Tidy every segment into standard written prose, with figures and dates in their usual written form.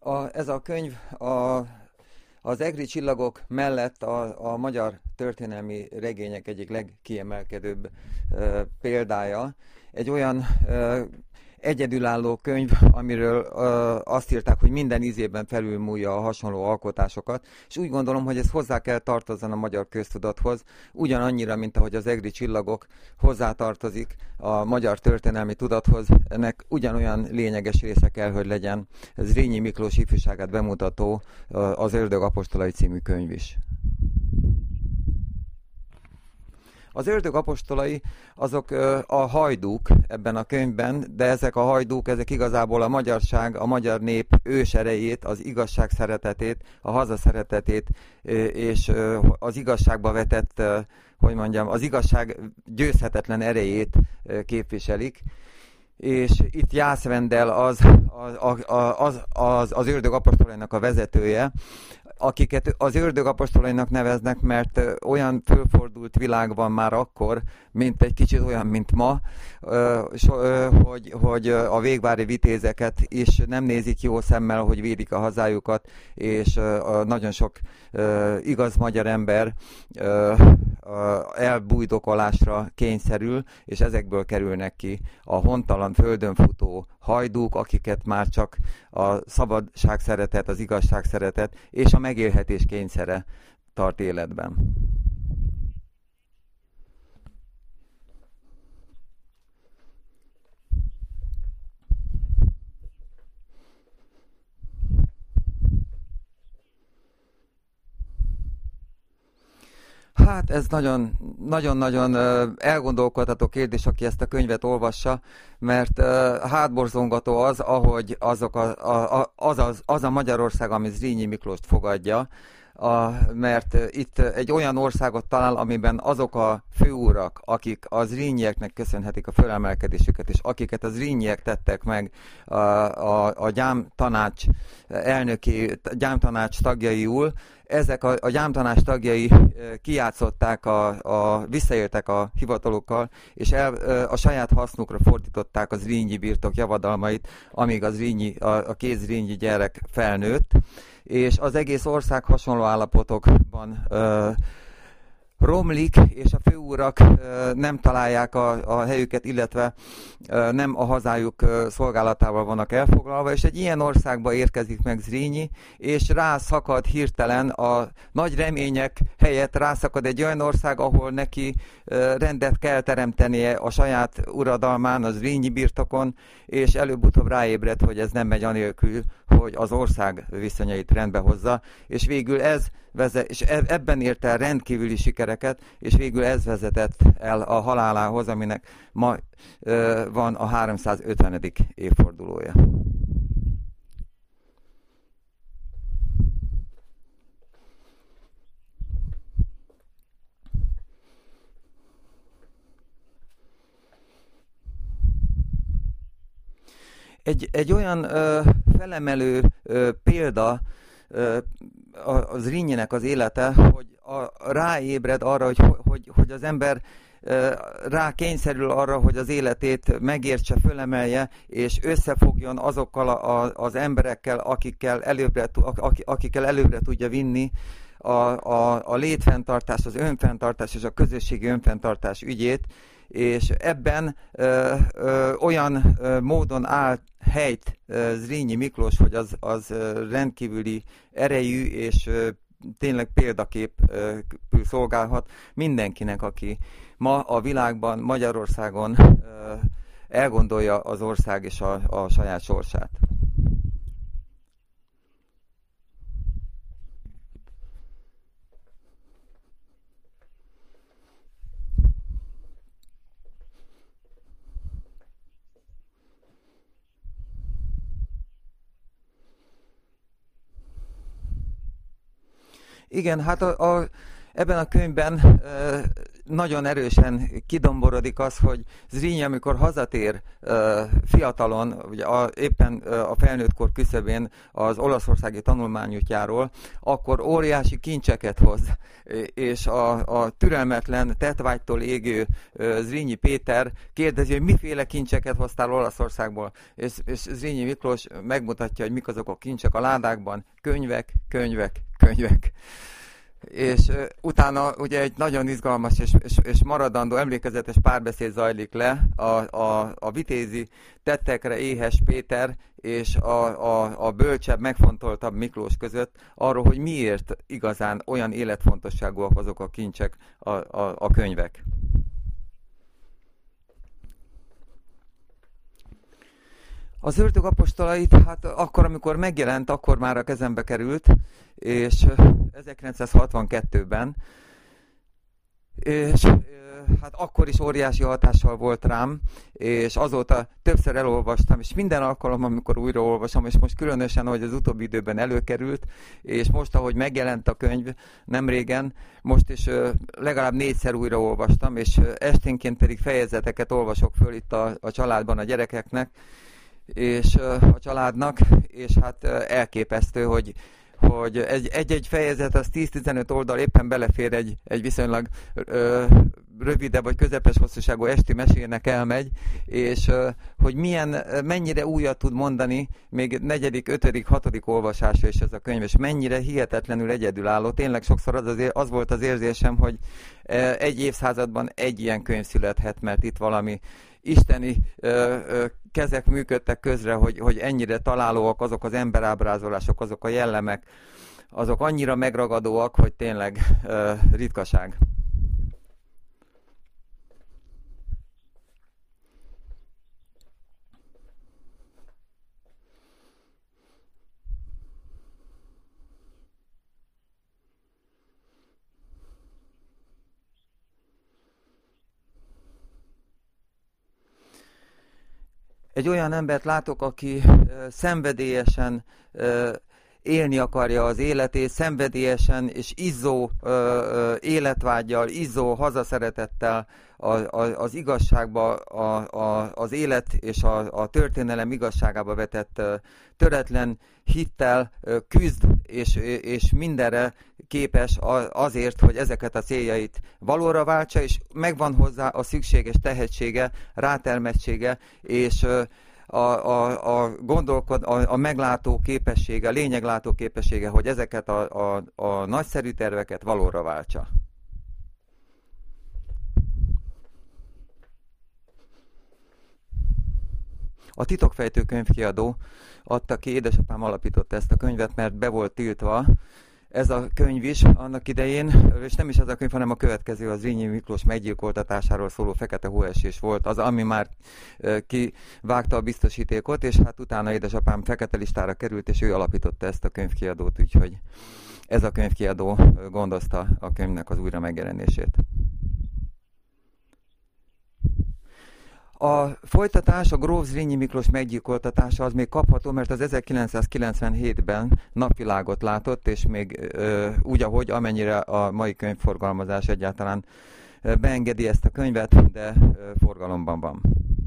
Ez a könyv az egri csillagok mellett a magyar történelmi regények egyik legkiemelkedőbb példája. Egy olyan egyedülálló könyv, amiről azt írták, hogy minden ízében felülmúlja a hasonló alkotásokat, és úgy gondolom, hogy ez hozzá kell tartozzon a magyar köztudathoz, ugyanannyira, mint ahogy az egri csillagok hozzátartozik a magyar történelmi tudathoz, ennek ugyanolyan lényeges része kell, hogy legyen Zrínyi Miklós ifjúságát bemutató az Ördög apostolai című könyv is. Az ördög apostolai azok a hajdúk ebben a könyvben, de ezek a hajdúk, ezek igazából a magyarság, a magyar nép őserejét, az igazság szeretetét, a hazaszeretetét és az igazságba vetett, az igazság győzhetetlen erejét képviselik. És itt Jász Vendel az ördög apostolainak a vezetője, akiket az ördög apostolainak neveznek, mert olyan fölfordult világ van már akkor, mint egy kicsit olyan, mint ma, hogy a végvári vitézeket is nem nézik jó szemmel, hogy védik a hazájukat, és nagyon sok igaz magyar ember elbújdokolásra kényszerül, és ezekből kerülnek ki a hontalan földön futó hajdúk, akiket már csak a szabadság szeretet, az igazság szeretet és a megélhetés kényszere tart életben. Hát ez nagyon-nagyon elgondolkodható kérdés, aki ezt a könyvet olvassa, mert hátborzongató az, ahogy az a Magyarország, ami Zrínyi Miklóst fogadja, mert itt egy olyan országot talál, amiben azok a főurak, akik a zrínyieknek köszönhetik a fölemelkedésüket, és akiket a zrínyiek tettek meg a gyámtanács gyámtanács tagjaiul, ezek a gyámtanács tagjai kijátszották, visszaéltek a hivatalokkal, és a saját hasznukra fordították a zrínyi birtok javadalmait, amíg a két zrínyi gyerek felnőtt, és az egész ország hasonló állapotokban romlik, és a főurak nem találják a helyüket, illetve nem a hazájuk szolgálatával vannak elfoglalva, és egy ilyen országba érkezik meg Zrínyi, és rászakad hirtelen a nagy remények helyett rászakad egy olyan ország, ahol neki rendet kell teremtenie a saját uradalmán, az Zrínyi birtokon, és előbb-utóbb ráébred, hogy ez nem megy anélkül, hogy az ország viszonyait rendbe hozza, és végül és ebben ért el rendkívüli sikereket, és végül ez vezetett el a halálához, aminek ma van a 350. évfordulója. Egy olyan felemelő példa a Zrínyinek az élete, hogy ráébred arra, hogy az ember rá kényszerül arra, hogy az életét megértse, fölemelje, és összefogjon azokkal az emberekkel, akikkel előbbre tudja vinni a létfenntartás, az önfenntartás és a közösségi önfenntartás ügyét, és ebben olyan módon áll helyt Zrínyi Miklós, hogy az rendkívüli erejű és tényleg példaképül szolgálhat mindenkinek, aki ma a világban, Magyarországon elgondolja az ország és a saját sorsát. Igen, hát Ebben a könyvben nagyon erősen kidomborodik az, hogy Zrínyi, amikor hazatér fiatalon, ugye éppen a felnőttkor küszöbén az olaszországi tanulmányútjáról, akkor óriási kincseket hoz, és a türelmetlen tettvágytól égő Zrínyi Péter kérdezi, hogy miféle kincseket hoztál Olaszországból, és Zrínyi Miklós megmutatja, hogy mik azok a kincsek a ládákban, könyvek, könyvek, könyvek. És utána ugye egy nagyon izgalmas és maradandó emlékezetes párbeszéd zajlik le a vitézi tettekre éhes Péter és a bölcsebb, megfontoltabb Miklós között arról, hogy miért igazán olyan életfontosságúak azok a kincsek, a könyvek. Az Ördög apostolait, hát akkor, amikor megjelent, akkor már a kezembe került, és 1962-ben, és hát akkor is óriási hatással volt rám, és azóta többször elolvastam, és minden alkalommal, amikor újraolvasom, és most különösen, hogy az utóbbi időben előkerült, és most, ahogy megjelent a könyv nemrégen, most is legalább 4-szer újraolvastam, és esténként pedig fejezeteket olvasok föl itt a családban a gyerekeknek, és a családnak, és hát elképesztő, hogy egy fejezet, az 10-15 oldal éppen belefér egy viszonylag rövidebb vagy közepes hosszúságú esti mesének elmegy, és hogy mennyire újat tud mondani még 4., 5., 6. olvasásra is ez a könyv, és mennyire hihetetlenül egyedülálló. Tényleg sokszor az volt az érzésem, hogy egy évszázadban egy ilyen könyv születhet, mert itt valami isteni kezek működtek közre, hogy ennyire találóak azok az emberábrázolások, azok a jellemek, azok annyira megragadóak, hogy tényleg ritkaság. Egy olyan embert látok, aki szenvedélyesen élni akarja az életét, szenvedélyesen és izzó életvággyal, izzó hazaszeretettel az igazságba, az élet és a történelem igazságába vetett töretlen hittel küzd, és mindenre képes azért, hogy ezeket a céljait valóra váltsa, és megvan hozzá a szükséges tehetsége, rátermettsége, és a meglátó képessége, a lényeglátó képessége, hogy ezeket a nagyszerű terveket valóra váltsa. A Titokfejtő könyvkiadó adta ki, édesapám alapította ezt a könyvet, mert be volt tiltva ez a könyv is annak idején, és nem is ez a könyv, hanem a következő, az Zrínyi Miklós meggyilkoltatásáról szóló Fekete hóesés volt az, ami már kivágta a biztosítékot, és hát utána édesapám fekete listára került, és ő alapította ezt a könyvkiadót, úgyhogy ez a könyvkiadó gondozta a könyvnek az újra megjelenését. A folytatás, a Gróf Zrínyi Miklós meggyilkoltatása az még kapható, mert az 1997-ben napvilágot látott, és még úgy, ahogy amennyire a mai könyvforgalmazás egyáltalán beengedi ezt a könyvet, de forgalomban van.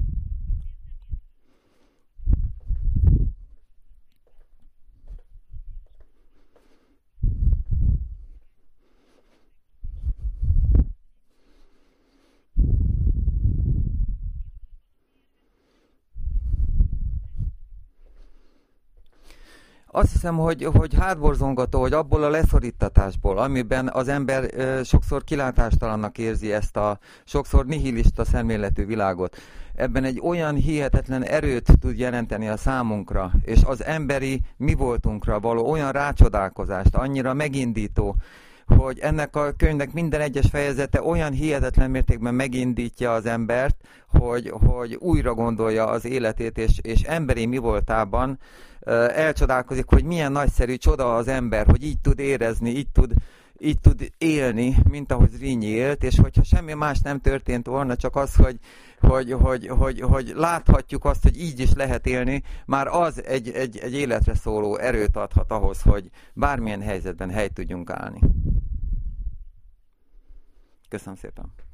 Azt hiszem, hogy hátborzongató, hogy abból a leszorítatásból, amiben az ember sokszor kilátástalannak érzi ezt a sokszor nihilista szemléletű világot, ebben egy olyan hihetetlen erőt tud jelenteni a számunkra, és az emberi mi voltunkra való olyan rácsodálkozást, annyira megindító, hogy ennek a könyvnek minden egyes fejezete olyan hihetetlen mértékben megindítja az embert, hogy újra gondolja az életét, és emberi mi voltában elcsodálkozik, hogy milyen nagyszerű csoda az ember, hogy így tud érezni, így tud élni, mint ahogy Zrínyi élt, és hogyha semmi más nem történt volna, csak az, hogy láthatjuk azt, hogy így is lehet élni, már az egy életre szóló erőt adhat ahhoz, hogy bármilyen helyzetben helyt tudjunk állni. Köszönöm szépen.